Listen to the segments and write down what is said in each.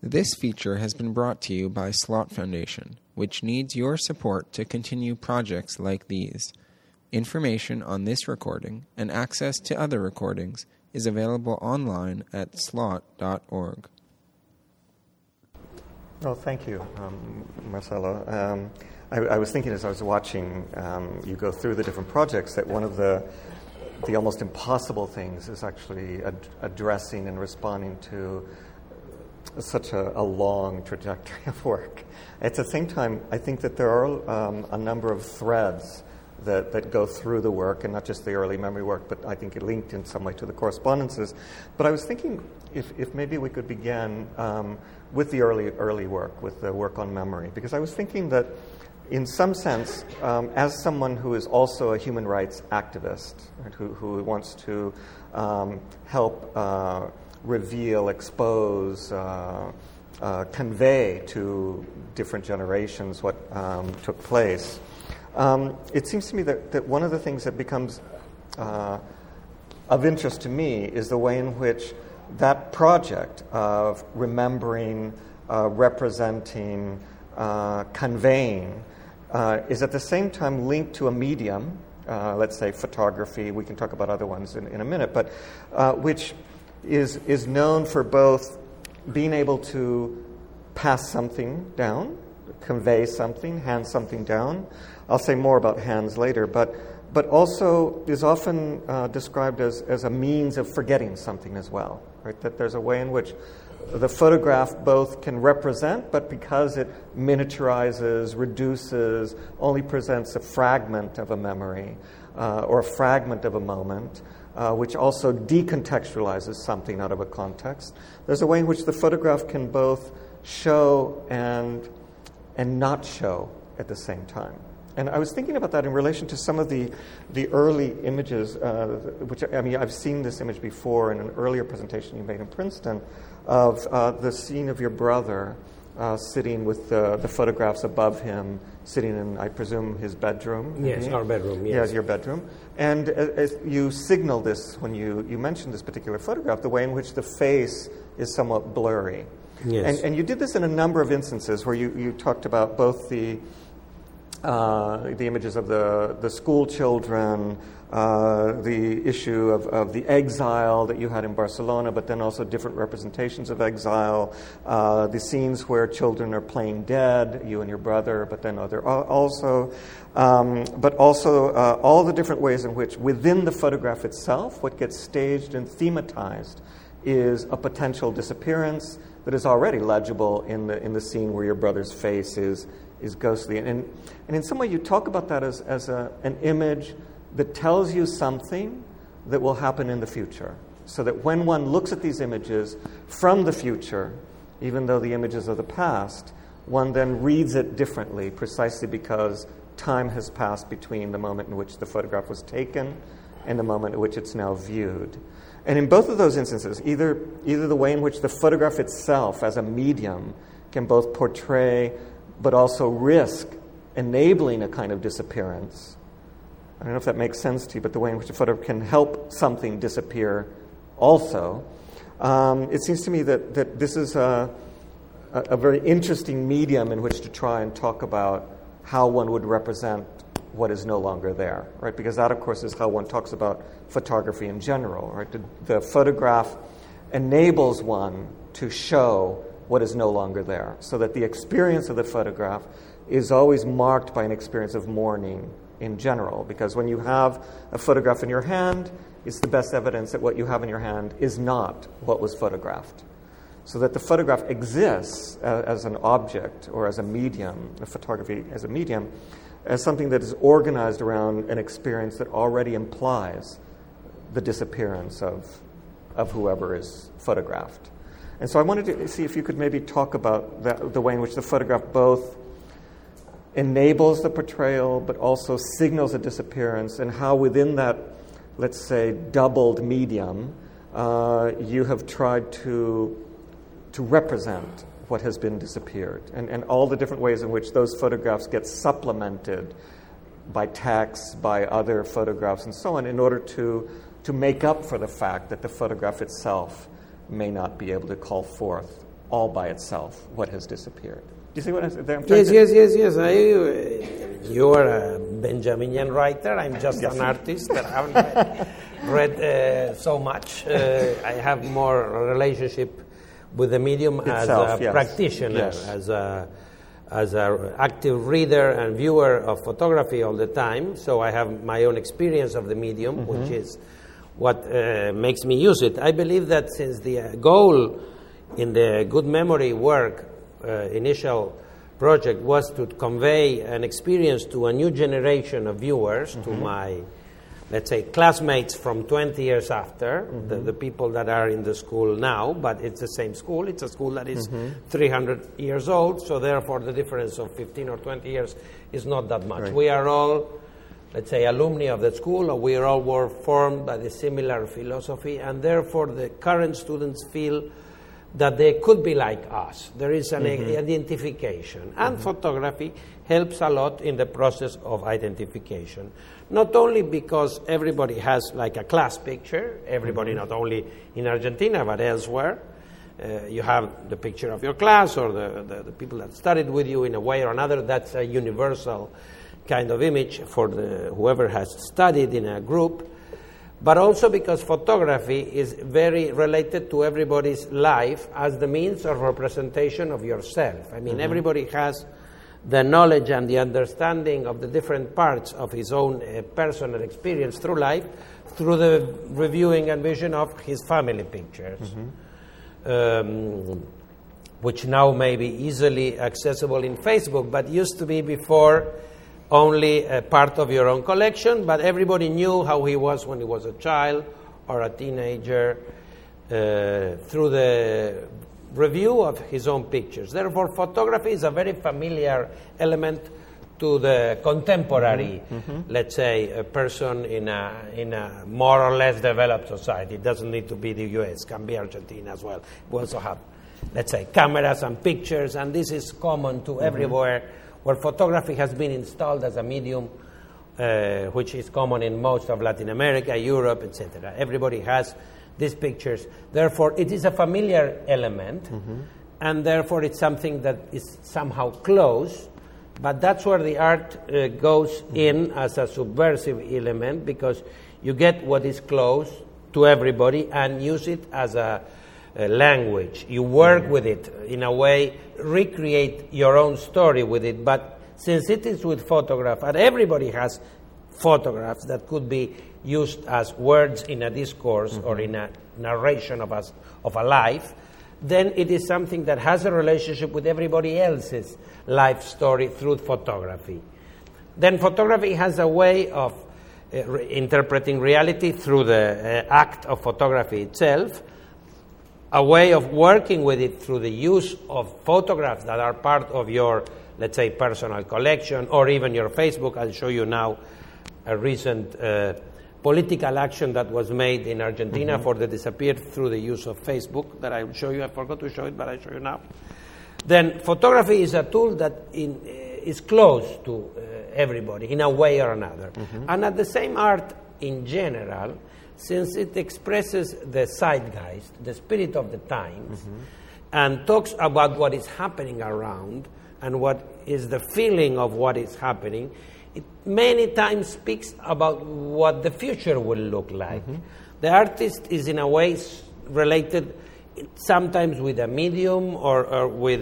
This feature has been brought to you by Slot Foundation, which needs your support to continue projects like these. Information on this recording and access to other recordings is available online at slot.org. Oh, thank you, Marcelo. I was thinking as I was watching you go through the different projects that one of the almost impossible things is actually addressing and responding to such a long trajectory of work. At the same time, I think that there are a number of threads that go through the work, and not just the early memory work, but I think it linked in some way to the correspondences. But I was thinking if maybe we could begin with the early work, with the work on memory, because I was thinking that in some sense, as someone who is also a human rights activist, right, who wants to help reveal, expose, convey to different generations what took place, it seems to me that one of the things that becomes of interest to me is the way in which that project of remembering, representing, conveying, is at the same time linked to a medium, let's say photography, we can talk about other ones in a minute, but which is known for both being able to pass something down, convey something, hand something down. I'll say more about hands later, but also is often described as a means of forgetting something as well, right? That there's a way in which the photograph both can represent, but because it miniaturizes, reduces, only presents a fragment of a memory or a fragment of a moment, which also decontextualizes something out of a context. There's a way in which the photograph can both show and not show at the same time. And I was thinking about that in relation to some of the early images, which, I mean, I've seen this image before in an earlier presentation you made in Princeton, of the scene of your brother sitting with the photographs above him, sitting in, I presume, his bedroom. Yes, our bedroom, yes. Yes, your bedroom. And as you signal this when you mentioned this particular photograph, the way in which the face is somewhat blurry. Yes. And you did this in a number of instances where you talked about both the images of the school children, the issue of the exile that you had in Barcelona, but then also different representations of exile, the scenes where children are playing dead, you and your brother, but then all the different ways in which within the photograph itself, what gets staged and thematized is a potential disappearance that is already legible in the scene where your brother's face is ghostly. And in some way you talk about that as an image that tells you something that will happen in the future. So that when one looks at these images from the future, even though the images of the past, one then reads it differently precisely because time has passed between the moment in which the photograph was taken and the moment in which it's now viewed. And in both of those instances, either the way in which the photograph itself as a medium can both portray but also risk enabling a kind of disappearance. I don't know if that makes sense to you, but the way in which a photograph can help something disappear also. It seems to me that this is a very interesting medium in which to try and talk about how one would represent what is no longer there, right? Because that, of course, is how one talks about photography in general, right? The photograph enables one to show what is no longer there, so that the experience of the photograph is always marked by an experience of mourning in general, because when you have a photograph in your hand, it's the best evidence that what you have in your hand is not what was photographed. So that the photograph exists as an object or as a medium, the photography as a medium, as something that is organized around an experience that already implies the disappearance of whoever is photographed. And so I wanted to see if you could maybe talk about the way in which the photograph both enables the portrayal but also signals a disappearance, and how within that, let's say, doubled medium, you have tried to represent what has been disappeared, and all the different ways in which those photographs get supplemented by text, by other photographs, and so on, in order to make up for the fact that the photograph itself may not be able to call forth all by itself what has disappeared. Do you see what I'm saying? Yes. You are a Benjaminian writer. I'm just an artist that I haven't read so much. I have more relationship with the medium itself, as a practitioner, as a active reader and viewer of photography all the time. So I have my own experience of the medium, which is what makes me use it. I believe that since the goal in the Good Memory work, initial project, was to convey an experience to a new generation of viewers, to my, let's say, classmates from 20 years after, the people that are in the school now, but it's the same school. It's a school that is 300 years old, so therefore the difference of 15 or 20 years is not that much. Right. We are all, let's say, alumni of the school, or we all were formed by the similar philosophy, and therefore the current students feel that they could be like us. There is an identification. And photography helps a lot in the process of identification. Not only because everybody has like a class picture, everybody not only in Argentina but elsewhere. You have the picture of your class or the people that studied with you in a way or another. That's a universal kind of image for whoever has studied in a group. But also because photography is very related to everybody's life as the means of representation of yourself. I mean, everybody has the knowledge and the understanding of the different parts of his own personal experience through life through the reviewing and vision of his family pictures, which now may be easily accessible in Facebook, but used to be before only a part of your own collection, but everybody knew how he was when he was a child or a teenager through the review of his own pictures. Therefore, photography is a very familiar element to the contemporary, let's say, a person in a more or less developed society. It doesn't need to be the US, it can be Argentina as well. We also have, let's say, cameras and pictures, and this is common to everywhere where photography has been installed as a medium, which is common in most of Latin America, Europe, etc. Everybody has these pictures. Therefore, it is a familiar element, and therefore it's something that is somehow close, but that's where the art goes in as a subversive element, because you get what is close to everybody and use it as a language. You work with it in a way, recreate your own story with it. But since it is with photograph, and everybody has photographs that could be used as words in a discourse or in a narration of a life, then it is something that has a relationship with everybody else's life story through photography. Then photography has a way of interpreting reality through the act of photography itself, a way of working with it through the use of photographs that are part of your, let's say, personal collection, or even your Facebook. I'll show you now a recent political action that was made in Argentina for the disappeared through the use of Facebook that I will show you. I forgot to show it, but I'll show you now. Then photography is a tool that is close to everybody in a way or another. And at the same, art in general, since it expresses the zeitgeist, the spirit of the times, and talks about what is happening around and what is the feeling of what is happening, it many times speaks about what the future will look like. The artist is in a way related sometimes with a medium or with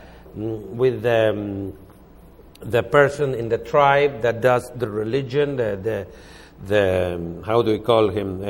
the person in the tribe that does the religion, the how do we call him,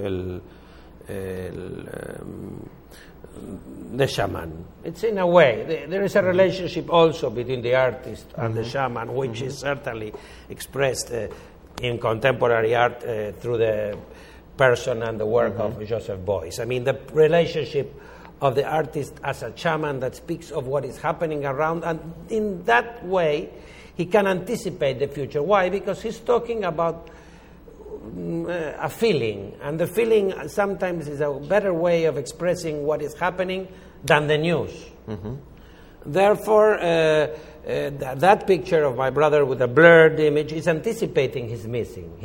the shaman. It's in a way, there is a relationship also between the artist and the shaman, which is certainly expressed in contemporary art through the person and the work of Joseph Beuys. I mean, the relationship of the artist as a shaman that speaks of what is happening around, and in that way he can anticipate the future. Why? Because he's talking about a feeling, and the feeling sometimes is a better way of expressing what is happening than the news. Therefore, that picture of my brother with a blurred image is anticipating his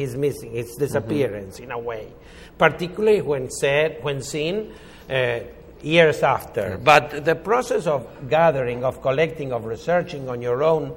disappearance in a way, particularly when seen years after. But the process of gathering, of collecting, of researching on your own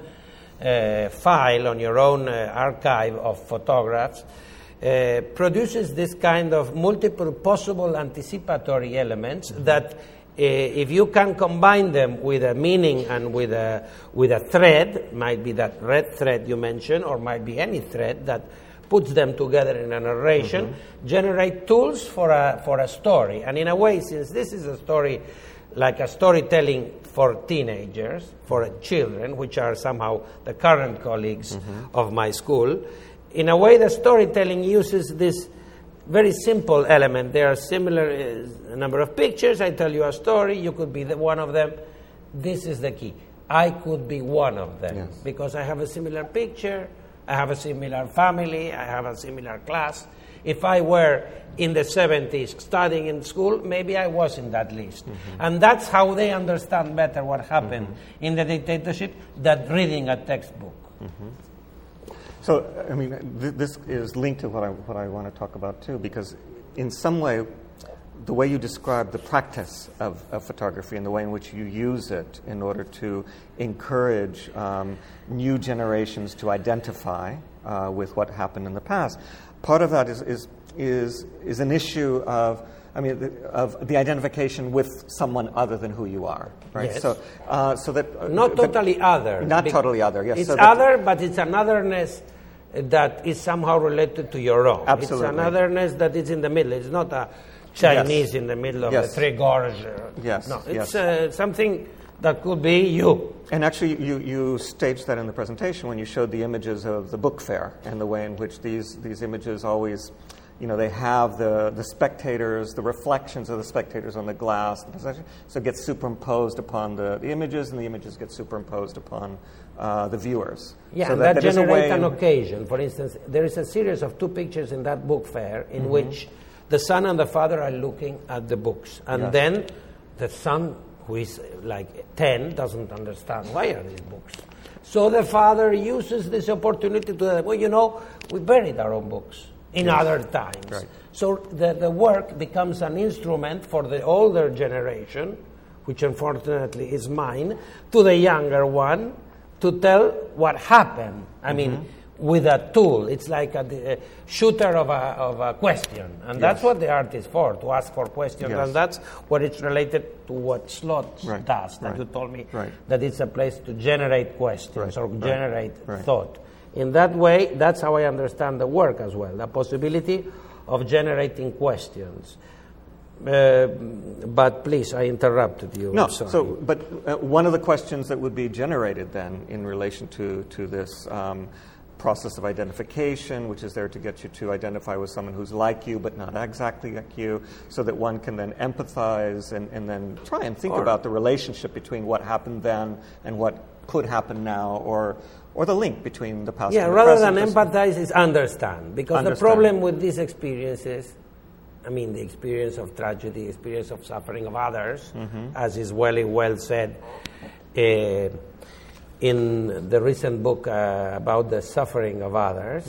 file, on your own archive of photographs, produces this kind of multiple possible anticipatory elements that if you can combine them with a meaning and with a thread, might be that red thread you mentioned, or might be any thread that puts them together in a narration, generate tools for a story. And in a way, since this is a story like a storytelling for teenagers, for children, which are somehow the current colleagues of my school, in a way the storytelling uses this very simple element. There are similar a number of pictures. I tell you a story. You could be one of them. This is the key. I could be one of them because I have a similar picture. I have a similar family. I have a similar class. If I were in the 70s studying in school, maybe I was in that list. And that's how they understand better what happened in the dictatorship than reading a textbook. So, I mean, this is linked to what I want to talk about too, because in some way, the way you describe the practice of photography and the way in which you use it in order to encourage new generations to identify with what happened in the past, part of that is an issue of the identification with someone other than who you are, right? Yes. So that not totally other. Not totally other. Yes. It's so other, but it's an otherness that is somehow related to your own. Absolutely. It's an otherness that is in the middle. It's not a Chinese in the middle of the Three Gorges. Yes. No, it's something that could be you. And actually, you staged that in the presentation when you showed the images of the book fair and the way in which these images always, they have the spectators, the reflections of the spectators on the glass, so it gets superimposed upon the images, and the images get superimposed upon the viewers. Yeah, so and that generates generates an occasion. For instance, there is a series of 2 pictures in that book fair in which the son and the father are looking at the books. And then the son, who is like 10, doesn't understand, why are these books? So the father uses this opportunity to, we buried our own books in other times. Right. So the work becomes an instrument for the older generation, which unfortunately is mine, to the younger one, to tell what happened. I mean, with a tool. It's like a shooter of a question. And that's what the art is for, to ask for questions. And that's what it's related to what Slot does, that you told me, that it's a place to generate questions or generate thought. In that way, that's how I understand the work as well, the possibility of generating questions. But please, I interrupted you. No, sorry. But one of the questions that would be generated then in relation to this process of identification, which is there to get you to identify with someone who's like you but not exactly like you, so that one can then empathize and then try and think about the relationship between what happened then and what could happen now, or the link between the past and the rather present. than empathize is understand. Because the problem with these experiences, the experience of tragedy, experience of suffering of others, as is well said in the recent book about the suffering of others,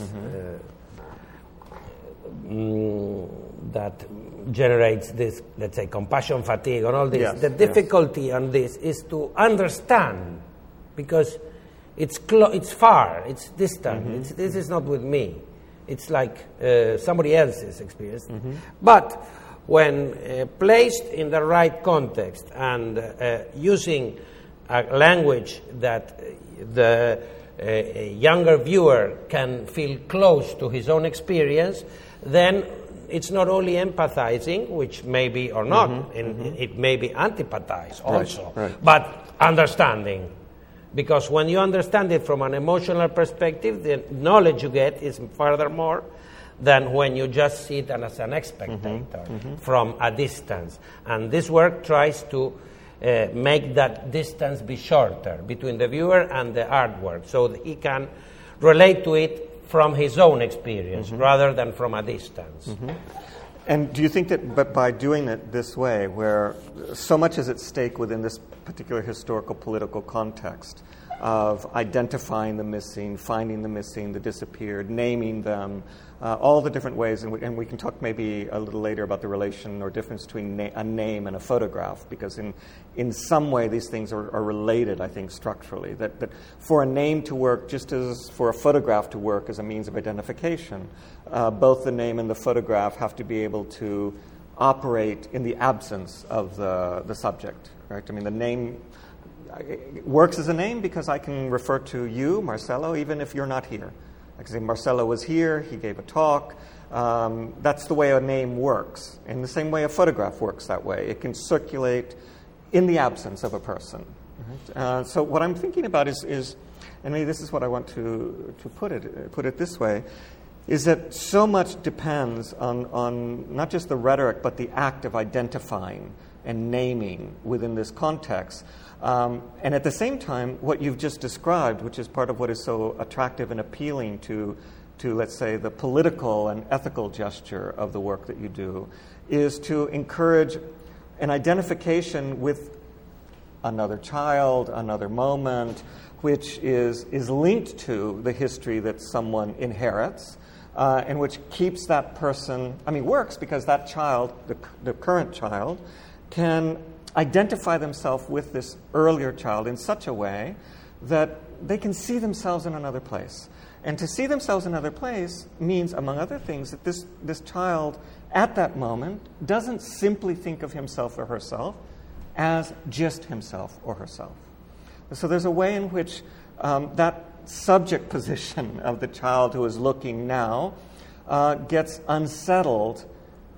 that generates this, let's say, compassion fatigue and all this. The difficulty on this is to understand, because it's far, it's distant. This is not with me. It's like somebody else's experience. But when placed in the right context and using a language that the younger viewer can feel close to his own experience, then it's not only empathizing, which may be or not, it may be antipathize also, but understanding. Because when you understand it from an emotional perspective, the knowledge you get is furthermore than when you just see it as an spectator from a distance. And this work tries to make that distance be shorter between the viewer and the artwork, so that he can relate to it from his own experience rather than from a distance. And do you think that by doing it this way, where so much is at stake within this particular historical political context, of identifying the missing, finding the missing, the disappeared, naming them, all the different ways, and we can talk maybe a little later about the relation or difference between a name and a photograph, because in some way these things are related, I think, structurally. That for a name to work, just as for a photograph to work as a means of identification, both the name and the photograph have to be able to operate in the absence of the subject, right? I mean, the name works as a name because I can refer to you, Marcelo, even if you're not here. I can say Marcelo was here, he gave a talk. That's the way a name works. In the same way a photograph works that way. It can circulate in the absence of a person. Right? So what I'm thinking about is, and maybe this is what I want to put it this way, is that so much depends on not just the rhetoric, but the act of identifying and naming within this context. And at the same time, what you've just described, which is part of what is so attractive and appealing to let's say, the political and ethical gesture of the work that you do, is to encourage an identification with another child, another moment, which is linked to the history that someone inherits, and which keeps that person, works because that child, the current child, can identify themselves with this earlier child in such a way that they can see themselves in another place. And to see themselves in another place means, among other things, that this child at that moment doesn't simply think of himself or herself as just himself or herself. So there's a way in which that subject position of the child who is looking now gets unsettled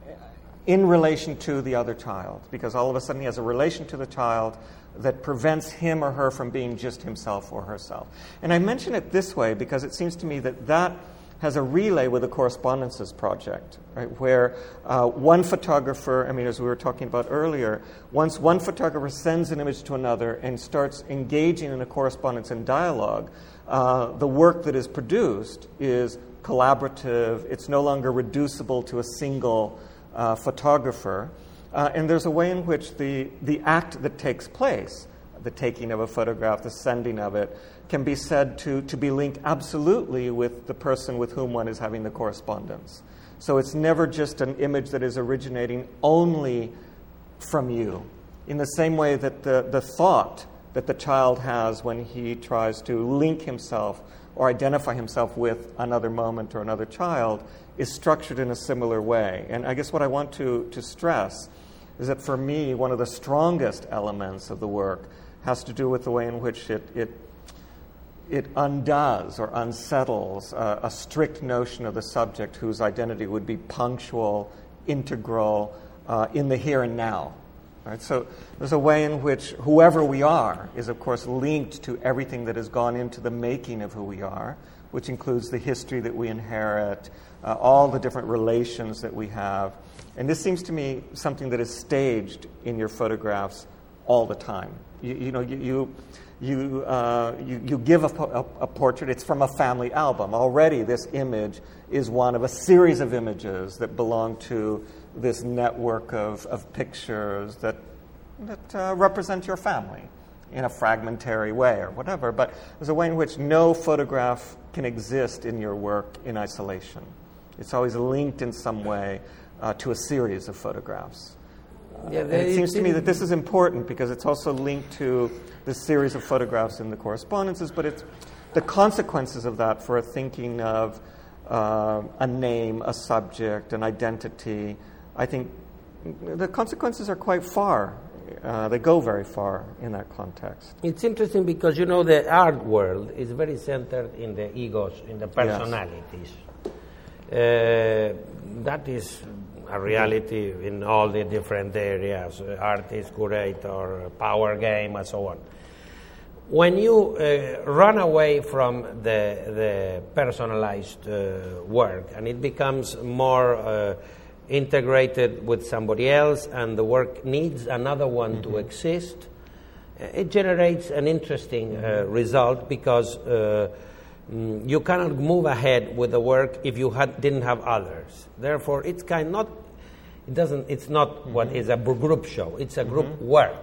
in relation to the other child, because all of a sudden he has a relation to the child that prevents him or her from being just himself or herself. And I mention it this way because it seems to me that has a relay with the Correspondences Project, right, where one photographer, as we were talking about earlier, once one photographer sends an image to another and starts engaging in a correspondence and dialogue, the work that is produced is collaborative. It's no longer reducible to a single photographer, and there's a way in which the act that takes place, the taking of a photograph, the sending of it, can be said to be linked absolutely with the person with whom one is having the correspondence. So it's never just an image that is originating only from you. In the same way that the thought that the child has when he tries to link himself or identify himself with another moment or another child is structured in a similar way. And I guess what I want to stress is that for me, one of the strongest elements of the work has to do with the way in which it undoes or unsettles a strict notion of the subject whose identity would be punctual, integral, in the here and now. Right? So there's a way in which whoever we are is, of course, linked to everything that has gone into the making of who we are, which includes the history that we inherit, all the different relations that we have. And this seems to me something that is staged in your photographs all the time. You give a portrait. It's from a family album. Already this image is one of a series of images that belong to this network of pictures that represent your family in a fragmentary way or whatever. But there's a way in which no photograph can exist in your work in isolation. It's always linked in some way to a series of photographs. Yeah, and it seems to me that this is important because it's also linked to the series of photographs in the correspondences, but it's the consequences of that for a thinking of a name, a subject, an identity. I think the consequences are quite far. They go very far in that context. It's interesting because, the art world is very centered in the egos, in the personalities. Yes. That is a reality in all the different areas, artist, curator, power game, and so on. When you run away from the personalized work and it becomes more integrated with somebody else and the work needs another one to exist, it generates an interesting result because you cannot move ahead with the work if you didn't have others. Therefore, it's not what is a group show. It's a group work.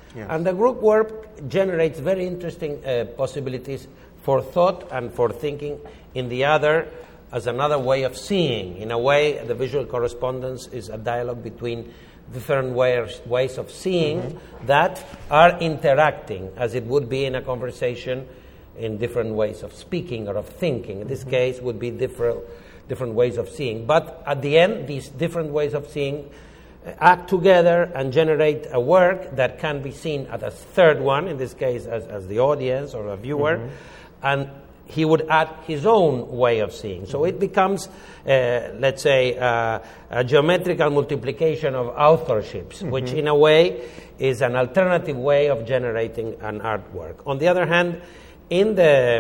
Yes. And the group work generates very interesting possibilities for thought and for thinking in the other as another way of seeing. In a way, the visual correspondence is a dialogue between different ways of seeing that are interacting, as it would be in a conversation, in different ways of speaking or of thinking. In this case, would be different ways of seeing. But at the end, these different ways of seeing act together and generate a work that can be seen as a third one, in this case as the audience or a viewer, and he would add his own way of seeing. So it becomes, let's say, a geometrical multiplication of authorships, which in a way is an alternative way of generating an artwork. On the other hand, in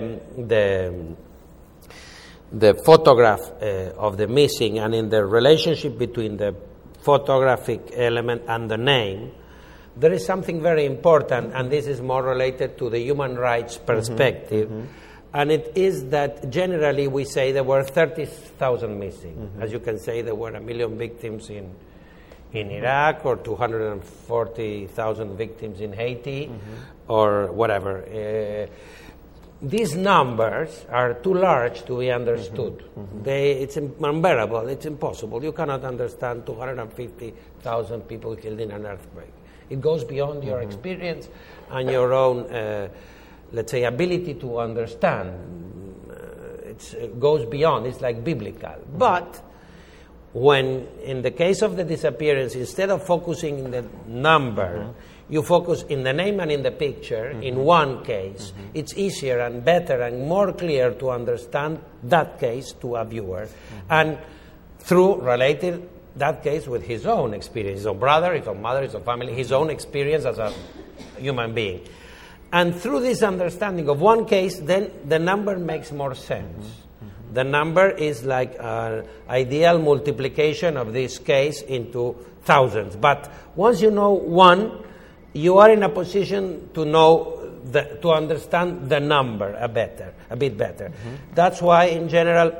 the photograph of the missing and in the relationship between the photographic element and the name, there is something very important, and this is more related to the human rights perspective. And it is that generally we say there were 30,000 missing. As you can say, there were 1 million victims in Iraq, or 240,000 victims in Haiti, or whatever. These numbers are too large to be understood. It's unbearable, it's impossible. You cannot understand 250,000 people killed in an earthquake. It goes beyond your experience and your own let's say, ability to understand. It goes beyond, it's like biblical. But when, in the case of the disappearance, instead of focusing in the number, you focus in the name and in the picture, in one case, it's easier and better and more clear to understand that case to a viewer. And through relating that case with his own experience, his own brother, his own mother, his own family, his own experience as a human being. And through this understanding of one case, then the number makes more sense. The number is like an ideal multiplication of this case into thousands. But once you know one, you are in a position to know, to understand the number a bit better. That's why, in general,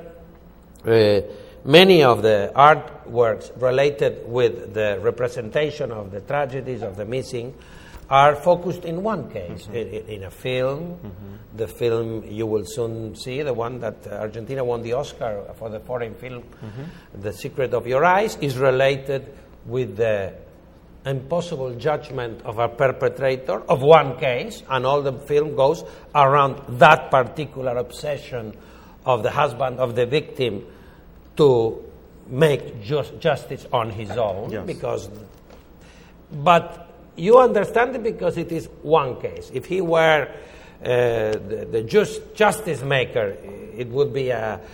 many of the artworks related with the representation of the tragedies of the missing are focused in one case. In a film, the film you will soon see, the one that Argentina won the Oscar for the foreign film, The Secret of Your Eyes, is related with the impossible judgment of a perpetrator of one case, and all the film goes around that particular obsession of the husband of the victim to make justice on his own. Yes. But you understand it because it is one case. If he were the justice maker, it would be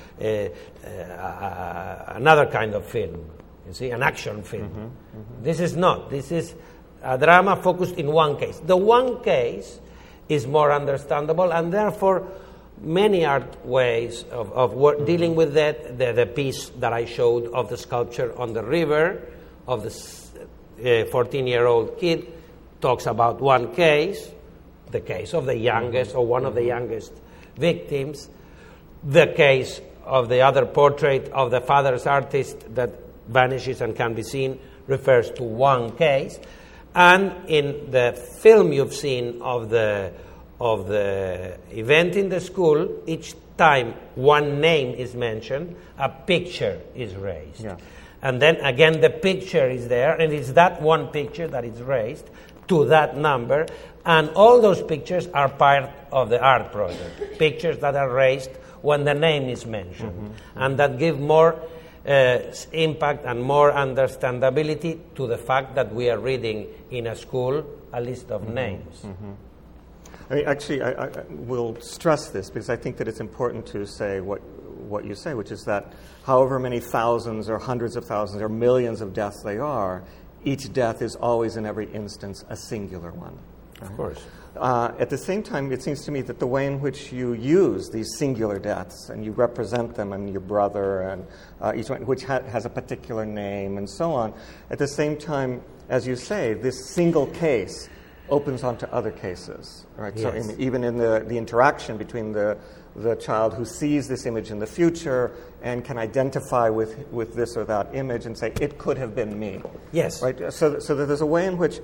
another kind of film. You see, an action film. This is not. This is a drama focused in one case. The one case is more understandable, and therefore many art ways of dealing with that. The piece that I showed of the sculpture on the river of the 14-year-old kid talks about one case, the case of the youngest or one of the youngest victims, the case of the other portrait of the father's artist that vanishes and can be seen refers to one case. And in the film you've seen of the event in the school, each time one name is mentioned, a picture is raised. Yeah. And then again the picture is there, and it's that one picture that is raised to that number, and all those pictures are part of the art project. Pictures that are raised when the name is mentioned, and that give more impact and more understandability to the fact that we are reading in a school a list of names. I mean, actually, I will stress this because I think that it's important to say what you say, which is that however many thousands or hundreds of thousands or millions of deaths they are, each death is always in every instance a singular one. Right? Of course. At the same time, it seems to me that the way in which you use these singular deaths and you represent them and your brother and each one, which has a particular name and so on, at the same time, as you say, this single case opens onto other cases, right? Yes. So even in the interaction between the child who sees this image in the future and can identify with this or that image and say, it could have been me. Yes. Right? So that there's a way in which,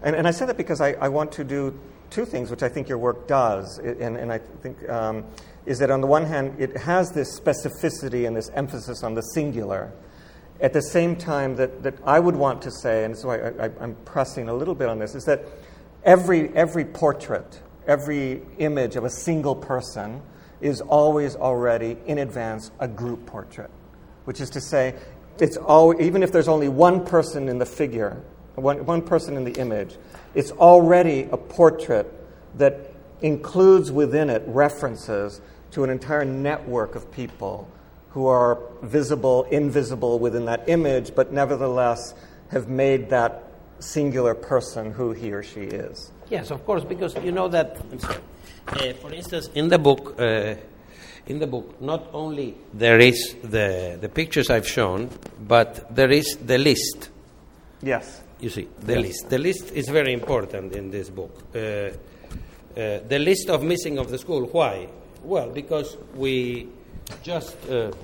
And I say that because I want to do two things, which I think your work does. And I think is that on the one hand, it has this specificity and this emphasis on the singular. At the same time that I would want to say, and so I'm pressing a little bit on this, is that every portrait, every image of a single person is always already in advance a group portrait, which is to say, it's even if there's only one person in the figure, one person in the image, it's already a portrait that includes within it references to an entire network of people who are visible, invisible within that image, but nevertheless have made that singular person who he or she is. Yes, of course, because you know that, for instance, in the book, not only there is the pictures I've shown, but there is the list. Yes. You see, the list. The list is very important in this book. The list of missing of the school. Why? Well, because we just,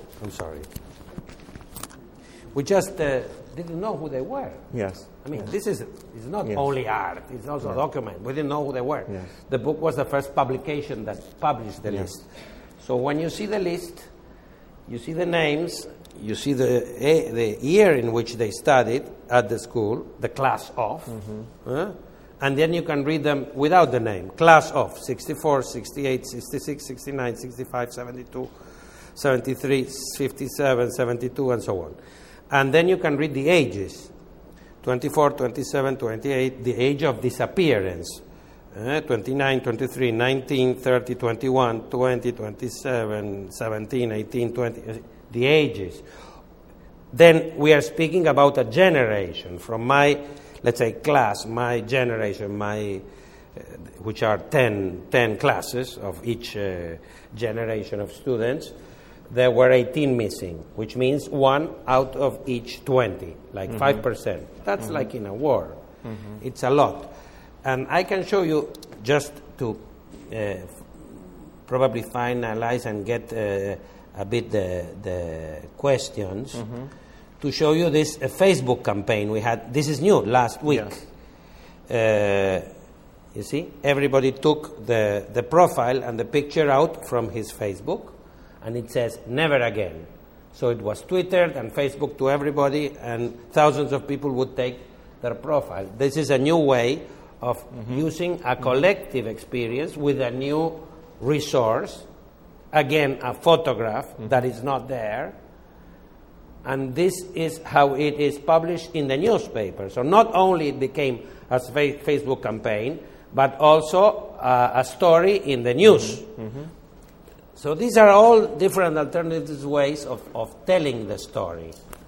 we just didn't know who they were. Yes. I mean, this is not only art, it's also a document. We didn't know who they were. Yes. The book was the first publication that published the list. So when you see the list, you see the names, you see the year in which they studied at the school, the class of, and then you can read them without the name. Class of 64, 68, 66, 69, 65, 72, 73, 57, 72, and so on. And then you can read the ages, 24, 27, 28, the age of disappearance, 29, 23, 19, 30, 21, 20, 27, 17, 18, 20, the ages. Then we are speaking about a generation from my, let's say, class, my generation, which are 10 classes of each generation of students. There were 18 missing, which means 1 out of each 20, like 5%. That's like in a war. It's a lot. And I can show you, just to probably finalize and get a bit the questions, to show you this Facebook campaign we had. This is new, last week. Yes. You see, everybody took the profile and the picture out from his Facebook, and it says, never again. So it was Twittered and Facebook to everybody, and thousands of people would take their profile. This is a new way of using a collective experience with a new resource, again, a photograph that is not there, and this is how it is published in the newspaper. So not only it became a Facebook campaign, but also a story in the news. So these are all different alternative ways of telling the story,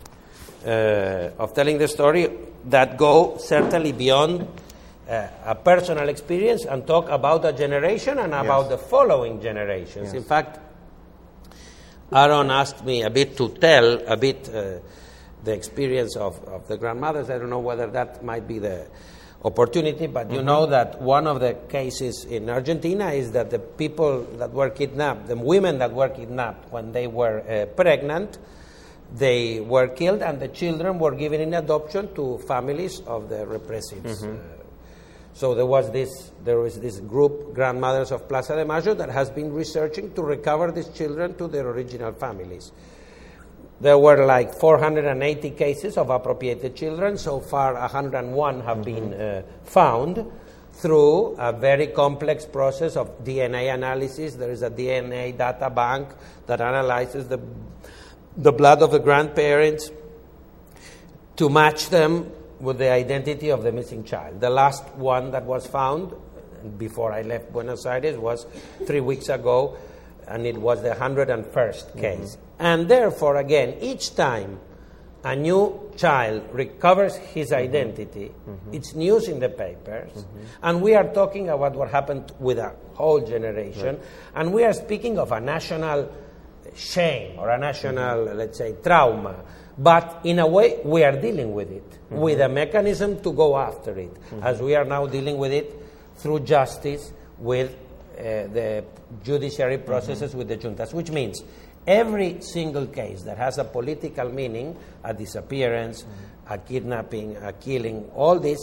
that go certainly beyond a personal experience and talk about a generation and about the following generations. In fact, Aaron asked me a bit to tell a bit the experience of the grandmothers. I don't know whether that might be the opportunity, but you know that one of the cases in Argentina is that the people that were kidnapped, the women that were kidnapped when they were pregnant, they were killed, and the children were given in adoption to families of the repressives. So there was this group, Grandmothers of Plaza de Mayo, that has been researching to recover these children to their original families. There were like 480 cases of appropriated children. So far, 101 have been found through a very complex process of DNA analysis. There is a DNA data bank that analyzes the blood of the grandparents to match them with the identity of the missing child. The last one that was found before I left Buenos Aires was 3 weeks ago, and it was the 101st case. And therefore, again, each time a new child recovers his identity, it's news in the papers, and we are talking about what happened with a whole generation, and we are speaking of a national shame or a national, let's say, trauma. But in a way, we are dealing with it, with a mechanism to go after it, as we are now dealing with it through justice with the judiciary processes with the juntas, which means every single case that has a political meaning, a disappearance, a kidnapping, a killing, all these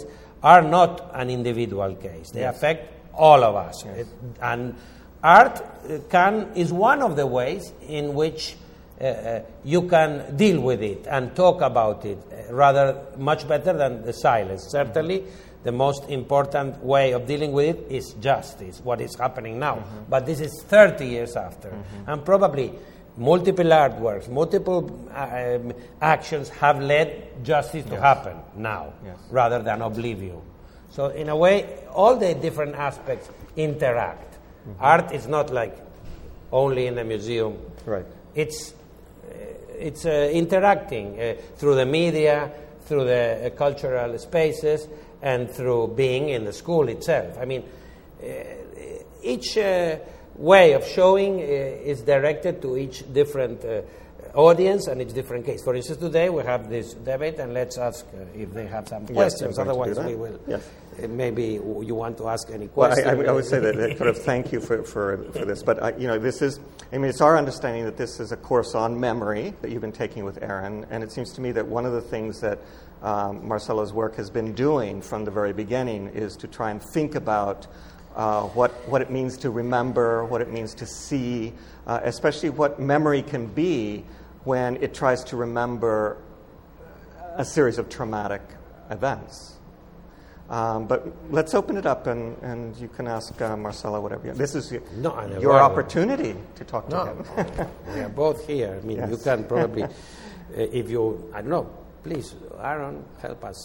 are not an individual case. They affect all of us. Yes. And art is one of the ways in which you can deal with it and talk about it much better than the silence. Certainly, the most important way of dealing with it is justice, what is happening now. But this is 30 years after. And probably multiple artworks, multiple actions have led justice to happen now, rather than oblivion. So in a way, all the different aspects interact. Art is not like only in the museum. Right. It's interacting through the media, through the cultural spaces, and through being in the school itself. I mean, each way of showing is directed to each different audience and each different case. For instance, today we have this debate, and let's ask if they have some questions. Otherwise, we will. Yes. Maybe you want to ask any Well, questions. I would say that sort of thank you for this, but this is. I mean, it's our understanding that this is a course on memory that you've been taking with Aaron, and it seems to me that one of the things that Marcelo's work has been doing from the very beginning is to try and think about what it means to remember, what it means to see, especially what memory can be when it tries to remember a series of traumatic events. But let's open it up, and you can ask Marcelo whatever. This is your opportunity to talk to him. We are both here. I mean, Yes. you can probably, if you, I don't know, please, Aaron, help us.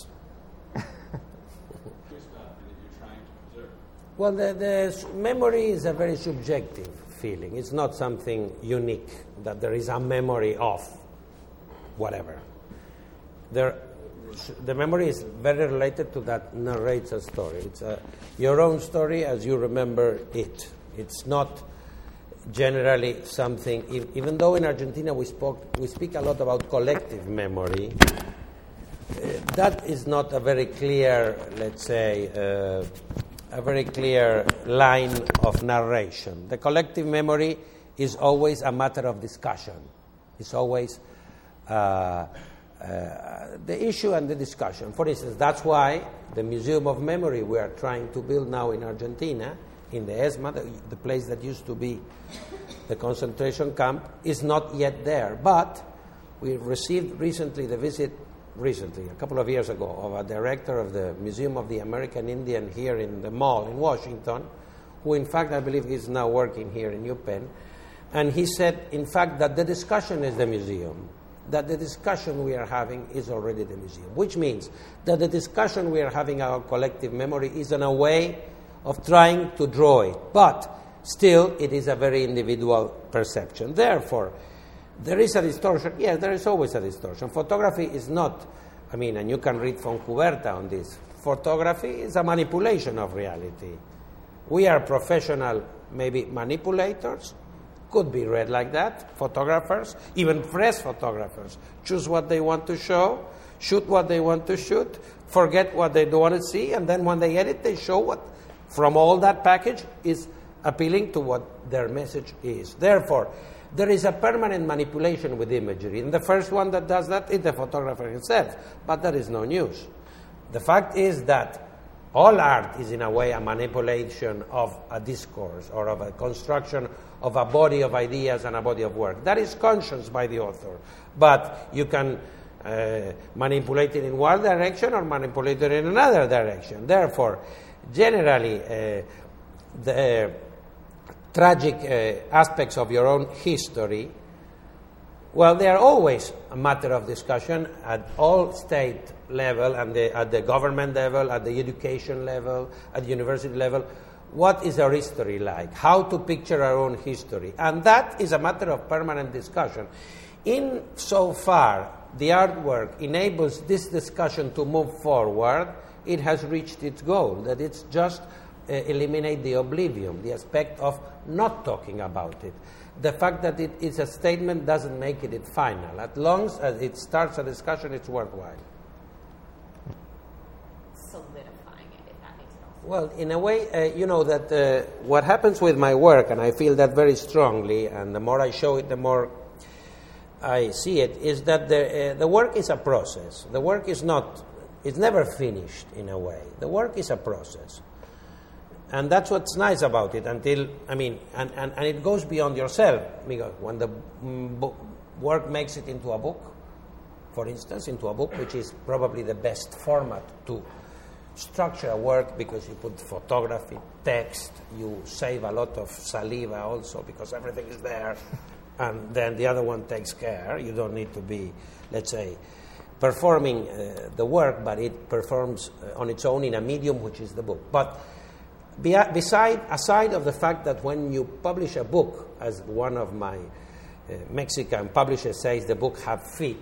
Well, the memory is a very subjective feeling. It's not something unique, that there is a memory of whatever. The memory is very related to that narrates a story. It's your own story as you remember it. It's not generally something, even though in Argentina we speak a lot about collective memory, that is not a very clear, let's say, a very clear line of narration. The collective memory is always a matter of discussion. It's always the issue and the discussion. For instance, that's why the Museum of Memory we are trying to build now in Argentina, in the ESMA, the place that used to be the concentration camp, is not yet there. But we received a couple of years ago, of a director of the Museum of the American Indian here in the mall in Washington, who in fact I believe is now working here in UPenn. And he said, in fact, that the discussion is the museum, that the discussion we are having is already the museum, which means that the discussion we are having about collective memory is in a way of trying to draw it, but still it is a very individual perception. Therefore, there is a distortion. Yes, there is always a distortion. Photography is not, and you can read von Huberta on this, photography is a manipulation of reality. We are professional, maybe manipulators, could be read like that. Photographers, even press photographers, choose what they want to show, shoot what they want to shoot, forget what they don't want to see, and then when they edit, they show what from all that package is appealing to what their message is. Therefore, there is a permanent manipulation with imagery, and the first one that does that is the photographer himself, but that is no news. The fact is that all art is in a way a manipulation of a discourse or of a construction of a body of ideas and a body of work. That is conscious by the author, but you can manipulate it in one direction or manipulate it in another direction. Therefore, generally, the tragic aspects of your own history, well, they are always a matter of discussion at all state level and at the government level, at the education level, at the university level. What is our history like? How to picture our own history? And that is a matter of permanent discussion. In so far, the artwork enables this discussion to move forward, it has reached its goal, that it's just eliminate the oblivion, the aspect of not talking about it. The fact that it is a statement doesn't make it final. As long as it starts a discussion, it's worthwhile. Solidifying it, if that makes sense. Well, in a way, that what happens with my work, and I feel that very strongly, and the more I show it, the more I see it, is that the work is a process. The work is not It's never finished in a way. The work is a process. And that's what's nice about it and it goes beyond yourself. Because when the work makes it into a book, for instance, into a book, which is probably the best format to structure a work because you put photography, text, you save a lot of saliva also because everything is there, and then the other one takes care. You don't need to be, let's say, performing the work, but it performs on its own in a medium which is the book. But aside of the fact that when you publish a book, as one of my Mexican publishers says, the book have feet.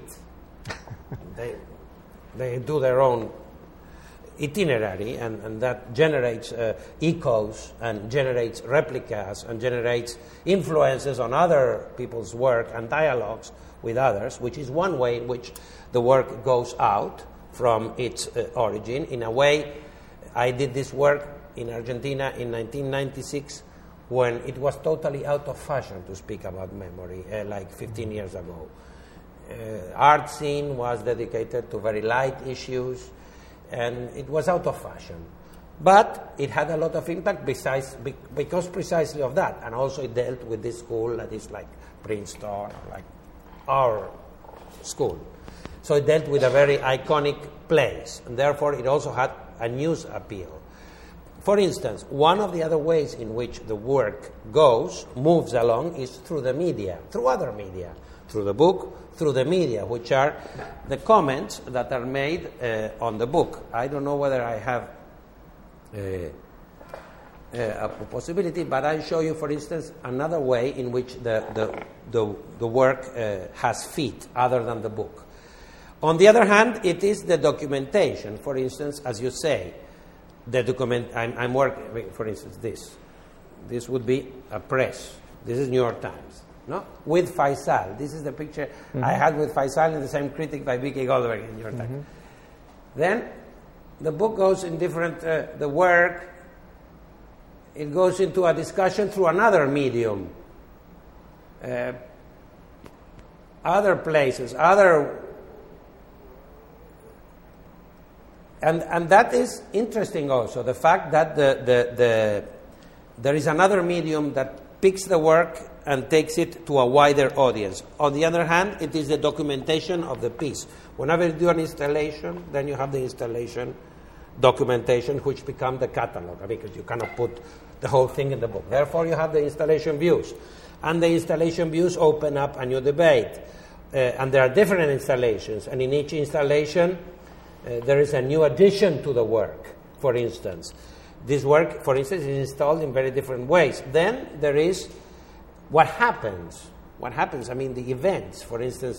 They do their own itinerary, and that generates echoes and generates replicas and generates influences on other people's work and dialogues with others, which is one way in which the work goes out from its origin. In a way, I did this work in Argentina in 1996 when it was totally out of fashion to speak about memory, like 15 years ago. Art scene was dedicated to very light issues, and it was out of fashion. But it had a lot of impact because precisely of that, and also it dealt with this school that is like Princeton, like our school. So it dealt with a very iconic place, and therefore it also had a news appeal. For instance, one of the other ways in which the work moves along, is through the media, through other media, through the book, through the media, which are the comments that are made on the book. I don't know whether I have a possibility, but I'll show you, for instance, another way in which the work has feet other than the book. On the other hand, it is the documentation. For instance, as you say, I'm working, for instance, this would be a press. This is New York Times, no? With Faisal. This is the picture I had with Faisal in the same critic by Vicky Goldberg in New York Times. Then the book goes in different, the work, it goes into a discussion through another medium, other places, and that is interesting also, the fact that there is another medium that picks the work and takes it to a wider audience. On the other hand, it is the documentation of the piece. Whenever you do an installation, then you have the installation documentation, which become the catalog, because you cannot put the whole thing in the book. Therefore, you have the installation views. And the installation views open up a new debate. And there are different installations, and in each installation, there is a new addition to the work, for instance. This work, for instance, is installed in very different ways. Then there is what happens. The events. For instance,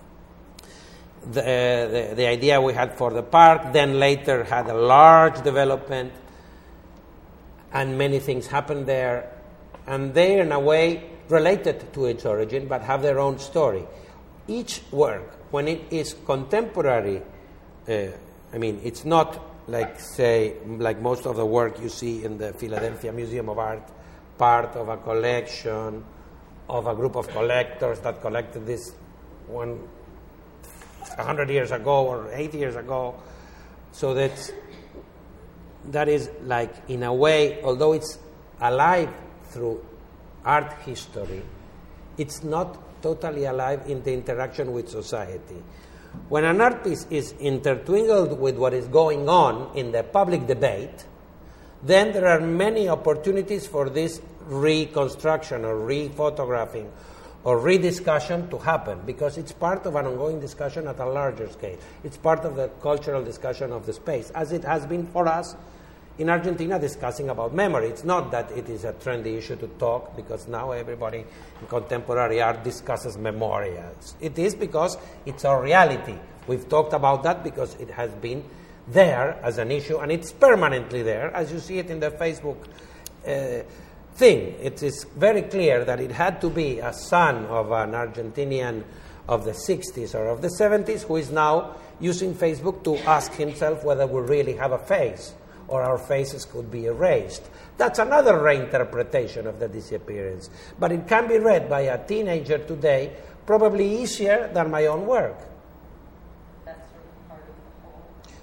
the idea we had for the park, then later had a large development, and many things happened there. And they, in a way, related to its origin, but have their own story. Each work, when it is contemporary, it's not like most of the work you see in the Philadelphia Museum of Art, part of a collection of a group of collectors that collected this one 100 years ago or 80 years ago. So that is like, in a way, although it's alive through art history, it's not totally alive in the interaction with society. When an art piece is intertwined with what is going on in the public debate, then there are many opportunities for this reconstruction or rephotographing or rediscussion to happen, because it's part of an ongoing discussion at a larger scale. It's part of the cultural discussion of the space, as it has been for us in Argentina discussing about memory. It's not that it is a trendy issue to talk, because now everybody in contemporary art discusses memorials. It is because it's our reality. We've talked about that because it has been there as an issue, and it's permanently there, as you see it in the Facebook thing. It is very clear that it had to be a son of an Argentinian of the 60s or of the 70s who is now using Facebook to ask himself whether we really have a face, or our faces could be erased. That's another reinterpretation of the disappearance. But it can be read by a teenager today probably easier than my own work. That's sort of part of the whole.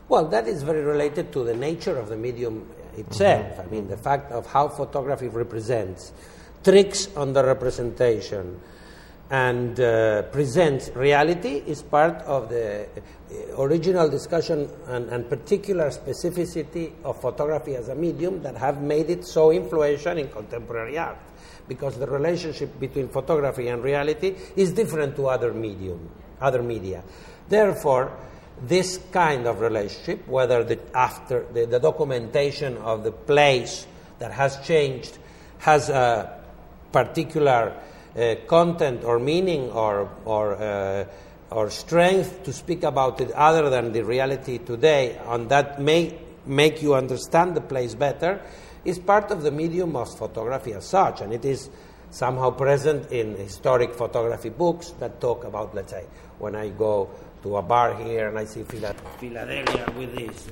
Well, that is very related to the nature of the medium itself. I mean, the fact of how photography represents, tricks on the representation, and presents reality is part of the original discussion and particular specificity of photography as a medium that have made it so influential in contemporary art, because the relationship between photography and reality is different to other media. Therefore, this kind of relationship, whether after the documentation of the place that has changed has a particular content or meaning or strength to speak about it other than the reality today, and that may make you understand the place better, is part of the medium of photography as such, and it is somehow present in historic photography books that talk about, let's say, when I go to a bar here and I see Philadelphia with these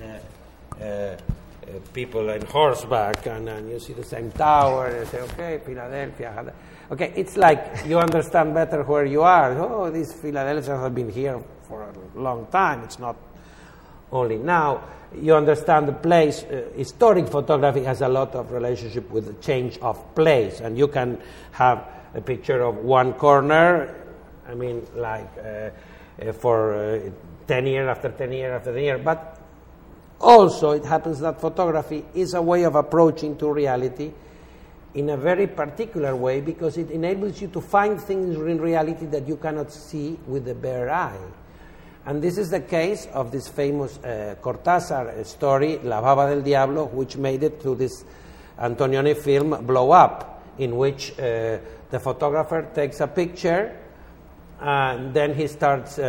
people on horseback, and you see the same tower, and you say, okay, Philadelphia. Okay, it's like you understand better where you are. Oh, these Philadelphians have been here for a long time. It's not only now. You understand the place. Historic photography has a lot of relationship with the change of place, and you can have a picture of one corner, I mean, like for 10 years after 10 years after 10 years, but also it happens that photography is a way of approaching to reality in a very particular way, because it enables you to find things in reality that you cannot see with the bare eye. And this is the case of this famous Cortázar story, La Baba del Diablo, which made it to this Antonioni film, Blow Up, in which the photographer takes a picture and then he starts,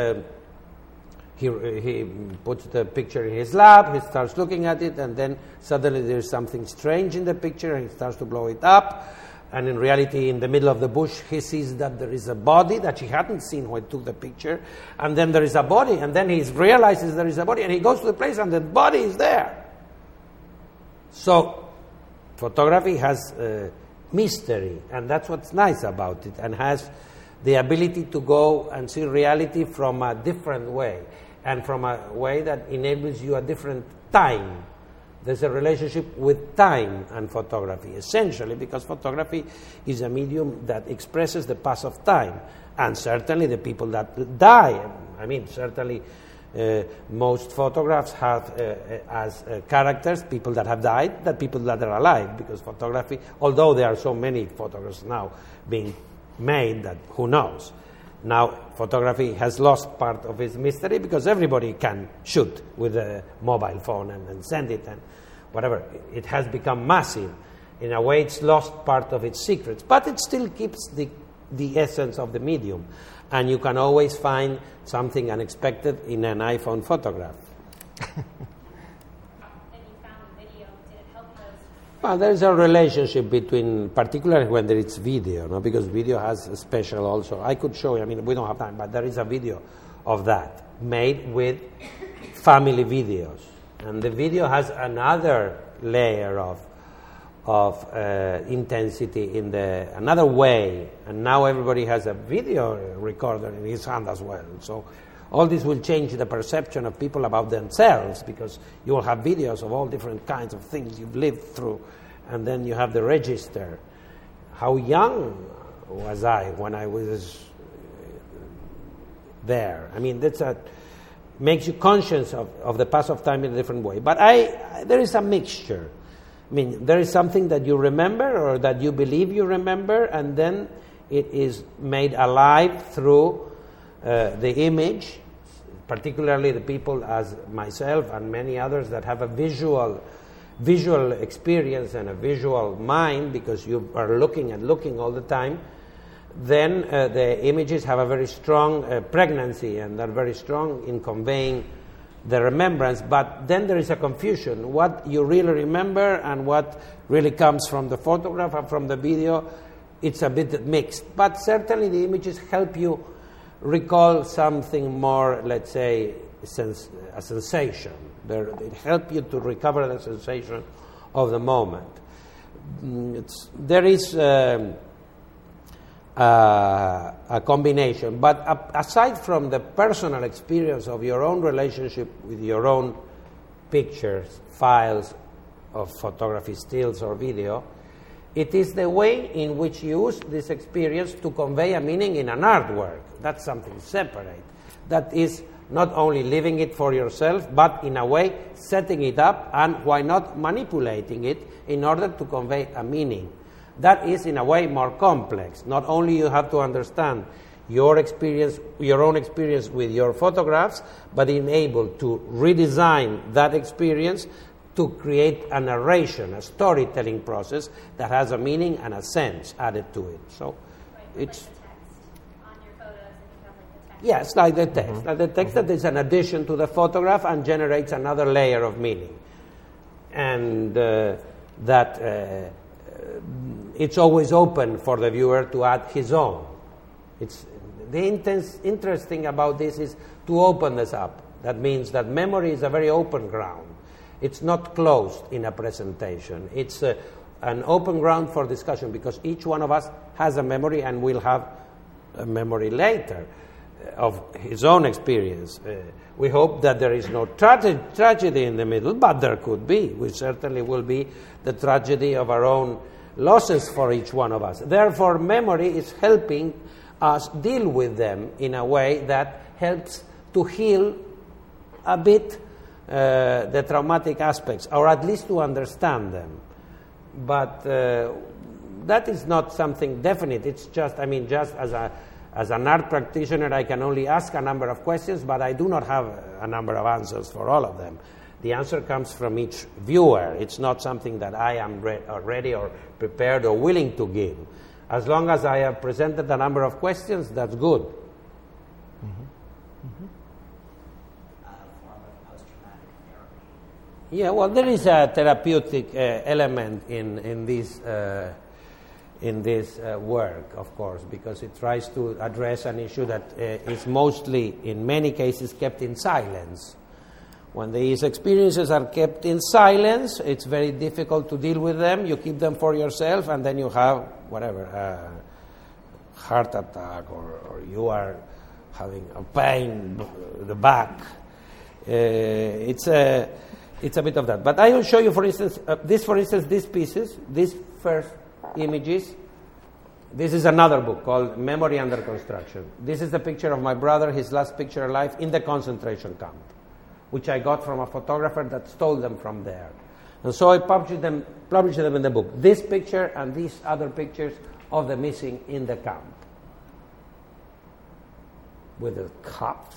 he puts the picture in his lap, he starts looking at it, and then suddenly there's something strange in the picture and he starts to blow it up. And in reality, in the middle of the bush, he sees that there is a body that he hadn't seen when he took the picture. And then there is a body, and then he realizes there is a body, and he goes to the place, and the body is there. So, photography has mystery, and that's what's nice about it, and has the ability to go and see reality from a different way, and from a way that enables you a different time. There's a relationship with time and photography, essentially, because photography is a medium that expresses the pass of time, and certainly the people that die. I mean, certainly most photographs have as characters people that have died than people that are alive, because photography, although there are so many photographs now being made that who knows. Now, photography has lost part of its mystery because everybody can shoot with a mobile phone and send it and whatever. It has become massive. In a way, it's lost part of its secrets, but it still keeps the essence of the medium. And you can always find something unexpected in an iPhone photograph. Well, there's a relationship between, particularly when there is video, no? Because video has a special also. I could show you, I mean, we don't have time, but there is a video of that made with family videos. And the video has another layer of intensity in another way. And now everybody has a video recorder in his hand as well. So all this will change the perception of people about themselves, because you will have videos of all different kinds of things you've lived through, and then you have the register. How young was I when I was there? I mean, makes you conscious of the pass of time in a different way. But there is a mixture. I mean, there is something that you remember or that you believe you remember, and then it is made alive through the image, particularly the people as myself and many others that have a visual experience and a visual mind, because you are looking all the time. Then the images have a very strong pregnancy, and they're very strong in conveying the remembrance. But then there is a confusion. What you really remember and what really comes from the photograph and from the video, it's a bit mixed. But certainly the images help you recall something more, let's say, a sensation. They help you to recover the sensation of the moment. There is a combination. But aside from the personal experience of your own relationship with your own pictures, files of photography, stills, or video. It is the way in which you use this experience to convey a meaning in an artwork. That's something separate. That is not only living it for yourself, but in a way setting it up and why not manipulating it in order to convey a meaning. That is in a way more complex. Not only you have to understand your experience, your own experience with your photographs, but being able to redesign that experience to create a narration, a storytelling process that has a meaning and a sense added to it. So it's... Yes, like the text. Like the text that is an addition to the photograph and generates another layer of meaning. And that it's always open for the viewer to add his own. It's the interesting about this is to open this up. That means that memory is a very open ground. It's not closed in a presentation. It's an open ground for discussion because each one of us has a memory and will have a memory later of his own experience. We hope that there is no tragedy in the middle, but there could be. We certainly will be the tragedy of our own losses for each one of us. Therefore, memory is helping us deal with them in a way that helps to heal a bit the traumatic aspects, or at least to understand them. But that is not something definite. It's just, just as an art practitioner, I can only ask a number of questions, but I do not have a number of answers for all of them. The answer comes from each viewer. It's not something that I am ready or prepared or willing to give. As long as I have presented a number of questions, that's good. Yeah, well, there is a therapeutic element in this work, of course, because it tries to address an issue that is mostly, in many cases, kept in silence. When these experiences are kept in silence, it's very difficult to deal with them. You keep them for yourself, and then you have, whatever, a heart attack, or you are having a pain in the back. It's a bit of that. But I will show you, for instance, these pieces, these first images. This is another book called Memory Under Construction. This is the picture of my brother, his last picture alive, in the concentration camp, which I got from a photographer that stole them from there. And so I published them in the book. This picture and these other pictures of the missing in the camp, with the cuffs.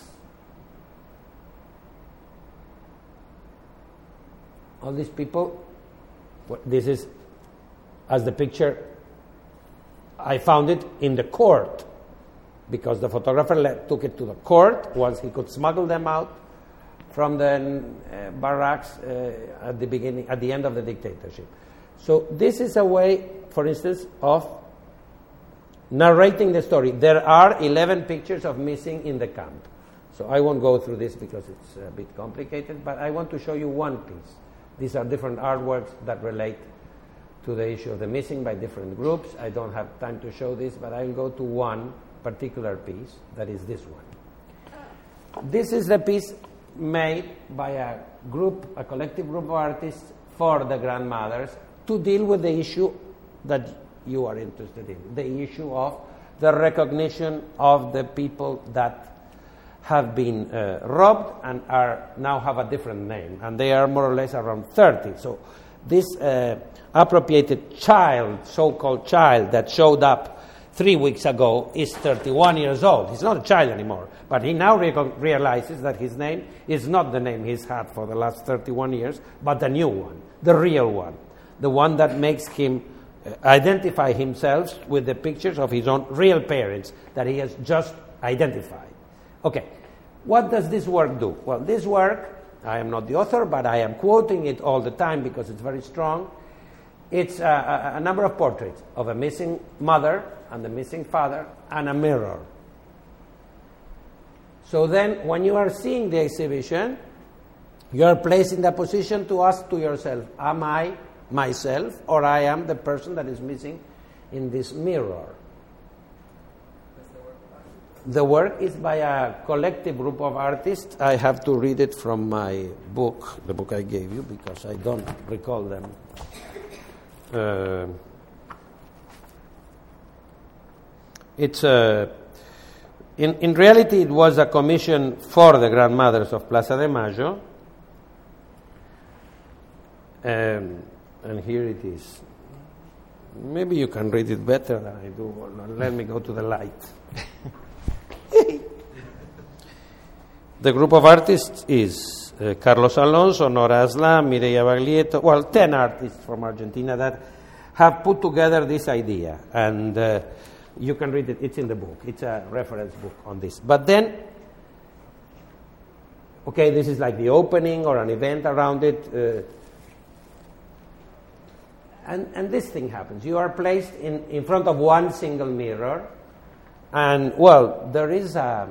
All these people, this is, as the picture, I found it in the court, because the photographer took it to the court once he could smuggle them out from the barracks at the end of the dictatorship. So this is a way, for instance, of narrating the story. There are 11 pictures of missing in the camp. So I won't go through this because it's a bit complicated, but I want to show you one piece. These are different artworks that relate to the issue of the missing by different groups. I don't have time to show this, but I'll go to one particular piece, that is this one. This is the piece made by a collective group of artists for the grandmothers to deal with the issue that you are interested in, the issue of the recognition of the people that have been robbed and now have a different name, and they are more or less around 30. So this appropriated child, so-called child, that showed up 3 weeks ago is 31 years old. He's not a child anymore, but he now realizes that his name is not the name he's had for the last 31 years, but the new one, the real one, the one that makes him identify himself with the pictures of his own real parents that he has just identified. Okay, what does this work do? Well, this work, I am not the author, but I am quoting it all the time because it's very strong. It's a number of portraits of a missing mother and the missing father and a mirror. So then, when you are seeing the exhibition, you are placed in the position to ask to yourself, am I myself, or I am the person that is missing in this mirror? The work is by a collective group of artists. I have to read it from my book, the book I gave you, because I don't recall them. In reality, it was a commission for the grandmothers of Plaza de Mayo. And here it is. Maybe you can read it better than I do. Let me go to the light. The group of artists is Carlos Alonso, Nora Aslan, Mireia Baglietto, 10 artists from Argentina that have put together this idea. And you can read it, it's in the book. It's a reference book on this. But then, okay, this is like the opening or an event around it. And this thing happens. You are placed in front of one single mirror. And, there is a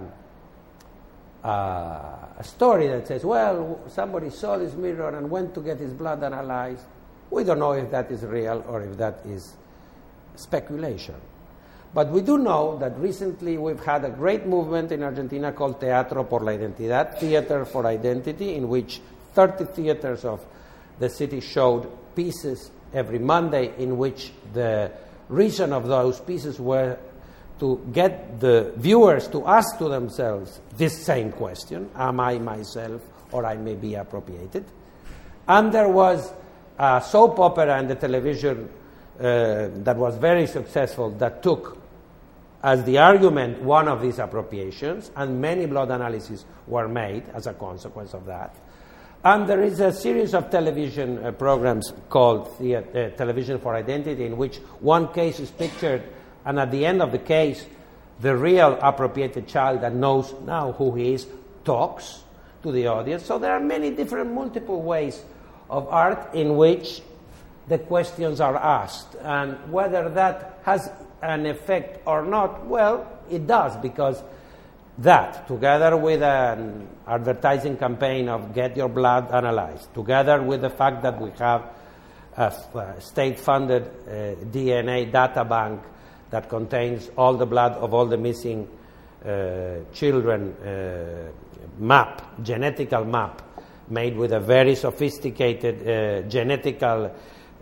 story that says, somebody saw this mirror and went to get his blood analyzed. We don't know if that is real or if that is speculation. But we do know that recently we've had a great movement in Argentina called Teatro por la Identidad, Theater for Identity, in which 30 theaters of the city showed pieces every Monday, in which the reason of those pieces were to get the viewers to ask to themselves this same question: am I myself, or I may be appropriated? And there was a soap opera and the television that was very successful that took as the argument one of these appropriations, and many blood analyses were made as a consequence of that. And there is a series of television programs called Television for Identity, in which one case is pictured, and at the end of the case, the real appropriated child that knows now who he is talks to the audience. So there are many different, multiple ways of art in which the questions are asked. And whether that has an effect or not, it does, because that, together with an advertising campaign of get your blood analyzed, together with the fact that we have a state-funded DNA data bank that contains all the blood of all the missing children, genetical map, made with a very sophisticated genetical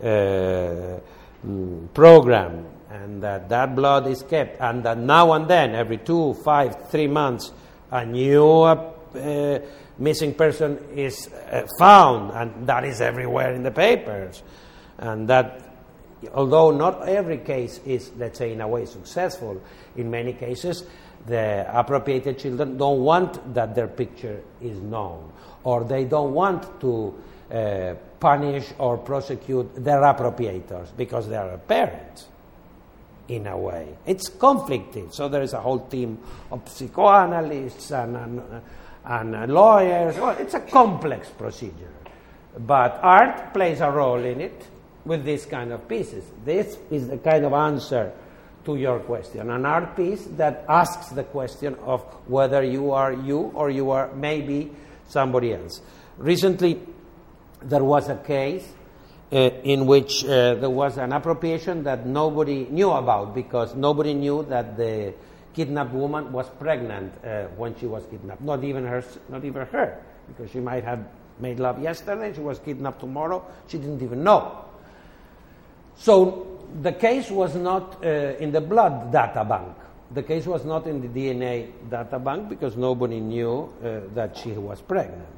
program, and that blood is kept, and that now and then, every 2, 5, 3 months, a new missing person is found, and that is everywhere in the papers. And that, although not every case is, let's say, in a way successful, in many cases, the appropriated children don't want that their picture is known, or they don't want to punish or prosecute their appropriators because they are parents. In a way, it's conflicted. So there is a whole team of psychoanalysts and lawyers. It's a complex procedure, but art plays a role in it with these kind of pieces. This is the kind of answer to your question: an art piece that asks the question of whether you are you or you are maybe somebody else. Recently, there was a case in which there was an appropriation that nobody knew about, because nobody knew that the kidnapped woman was pregnant when she was kidnapped. Not even her, because she might have made love yesterday, she was kidnapped tomorrow, she didn't even know. So the case was not in the blood data bank. The case was not in the DNA data bank because nobody knew that she was pregnant.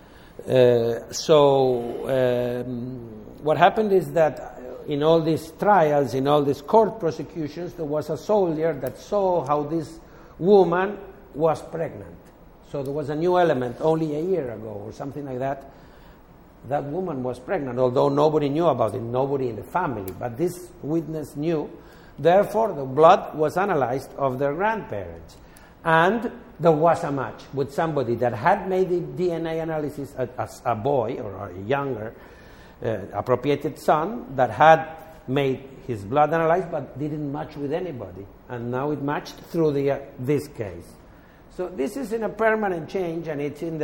What happened is that in all these trials, in all these court prosecutions, there was a soldier that saw how this woman was pregnant. So there was a new element only a year ago or something like that. That woman was pregnant, although nobody knew about it, nobody in the family. But this witness knew. Therefore, the blood was analyzed of their grandparents. And there was a match with somebody that had made the DNA analysis as a boy or a younger appropriated son that had made his blood analyzed but didn't match with anybody. And now it matched through this case. So this is in a permanent change, and it's in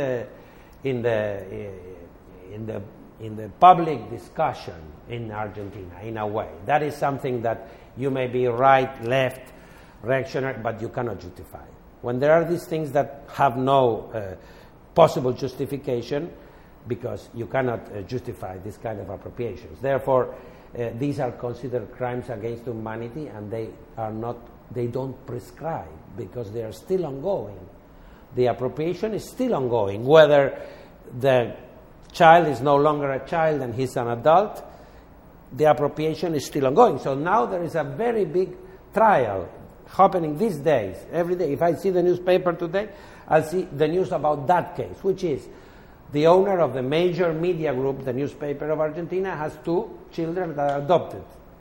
the public discussion in Argentina, in a way. That is something that you may be right, left, reactionary, but you cannot justify. When there are these things that have no possible justification, because you cannot justify this kind of appropriations. Therefore, these are considered crimes against humanity, and they don't prescribe because they are still ongoing. The appropriation is still ongoing, whether the child is no longer a child and he's an adult, the appropriation is still ongoing. So now there is a very big trial happening these days. Every day, if I see the newspaper today, I'll see the news about that case, which is the owner of the major media group, the newspaper of Argentina, has 2 children that are adopted.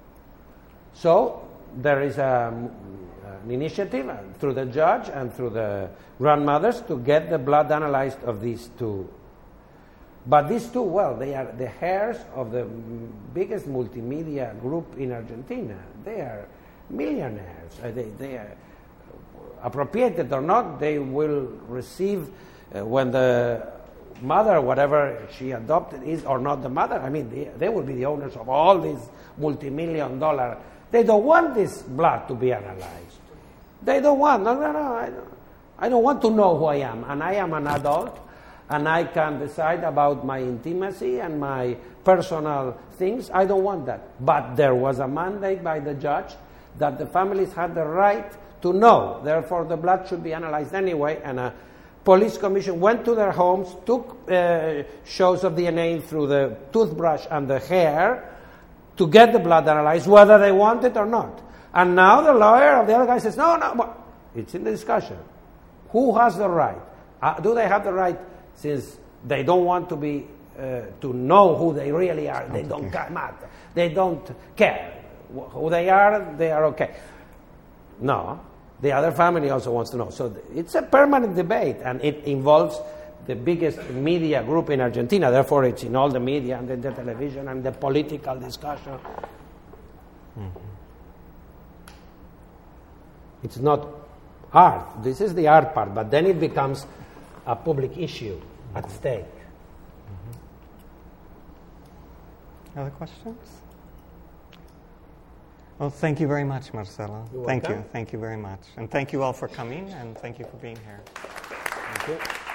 So there is an initiative through the judge and through the grandmothers to get the blood analyzed of these 2. But these 2, well, they are the heirs of the biggest multimedia group in Argentina. They are millionaires. They are appropriated or not, they will receive when the mother, whatever she adopted, is or not the mother. I mean, they will be the owners of all these multi-million-dollar. They don't want this blood to be analyzed. They don't want. No. I don't want to know who I am, and I am an adult, and I can decide about my intimacy and my personal things. I don't want that. But there was a mandate by the judge that the families had the right to know. Therefore, the blood should be analyzed anyway, and a police commission went to their homes, took shows of DNA through the toothbrush and the hair to get the blood analyzed, whether they want it or not. And now the lawyer of the other guy says, no, well, it's in the discussion. Who has the right? Do they have the right, since they don't want to be to know who they really are? They don't matter. They don't care. Who they are okay. No. The other family also wants to know. So it's a permanent debate, and it involves the biggest media group in Argentina. Therefore, it's in all the media and in the television and the political discussion. Mm-hmm. It's not art. This is the art part, but then it becomes a public issue at stake. Mm-hmm. Other questions? Well, thank you very much, Marcelo. Thank you very much. And thank you all for coming, and thank you for being here. Thank you.